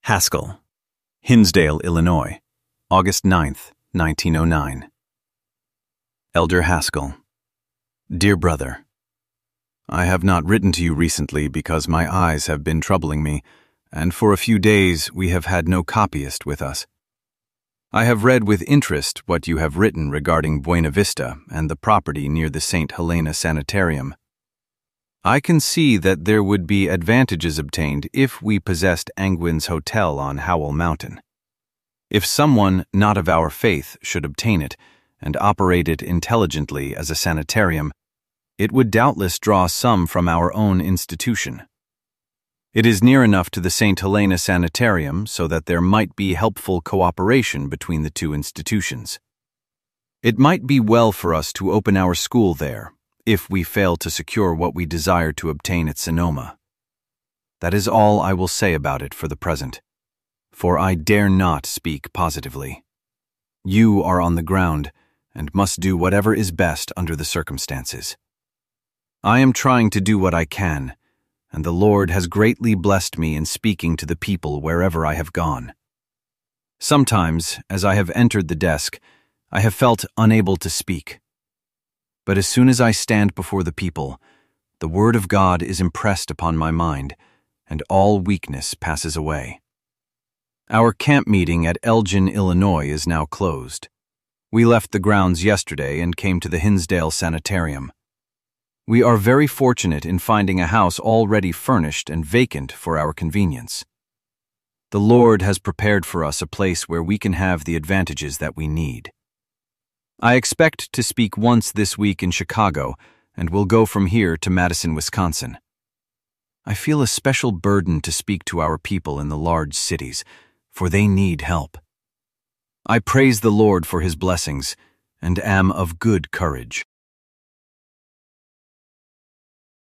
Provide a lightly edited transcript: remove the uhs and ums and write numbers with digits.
Haskell, Hinsdale, Illinois, August 9th, 1909. Elder Haskell. Dear Brother, I have not written to you recently because my eyes have been troubling me, and for a few days we have had no copyist with us. I have read with interest what you have written regarding Buena Vista and the property near the St. Helena Sanitarium. I can see that there would be advantages obtained if we possessed Angwin's Hotel on Howell Mountain. If someone not of our faith should obtain it and operate it intelligently as a sanitarium, it would doubtless draw some from our own institution. It is near enough to the St. Helena Sanitarium so that there might be helpful cooperation between the two institutions. It might be well for us to open our school there, if we fail to secure what we desire to obtain at Sonoma. That is all I will say about it for the present, for I dare not speak positively. You are on the ground and must do whatever is best under the circumstances. I am trying to do what I can, and the Lord has greatly blessed me in speaking to the people wherever I have gone. Sometimes, as I have entered the desk, I have felt unable to speak. But as soon as I stand before the people, the Word of God is impressed upon my mind, and all weakness passes away. Our camp meeting at Elgin, Illinois is now closed. We left the grounds yesterday and came to the Hinsdale Sanitarium. We are very fortunate in finding a house already furnished and vacant for our convenience. The Lord has prepared for us a place where we can have the advantages that we need. I expect to speak once this week in Chicago and will go from here to Madison, Wisconsin. I feel a special burden to speak to our people in the large cities, for they need help. I praise the Lord for His blessings and am of good courage.